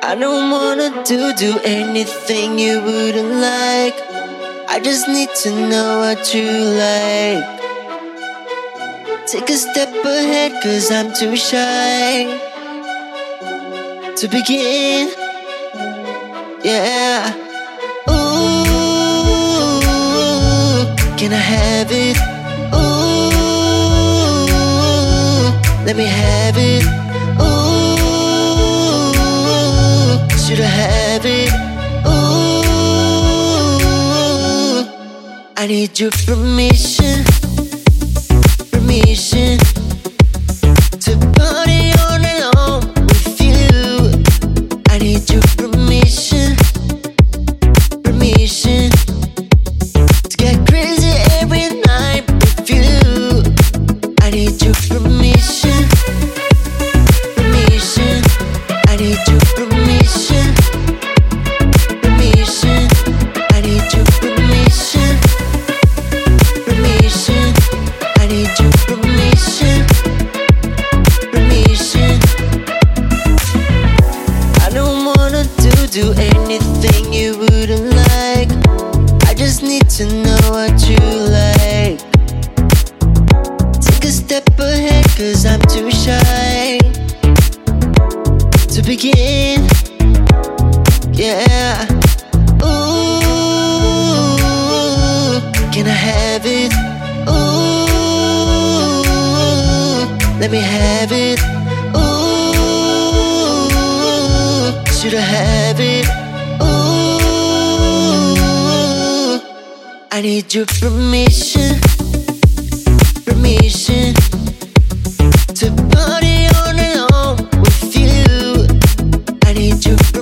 I don't wanna do anything you wouldn't like. I just need to know what you like. Take a step ahead, cause I'm too shy to begin. Yeah. Ooh, can I have it? Ooh, let me have it. Ooh, should I have it? Ooh, I need your permission, permission to party all night long with you. I need your permission, permission to get crazy every night with you. I need your permission, permission. I need your permission, permission. I need your permission, permission. I need your permission, permission. I don't wanna do anything you wouldn't like. I just need to know what you like. Take a step ahead, cause I'm too shy to begin. Yeah. Ooh, can I have it? Ooh, let me have it. Ooh, should I have it? Ooh, I need your permission, permission to party all night long with you. I need your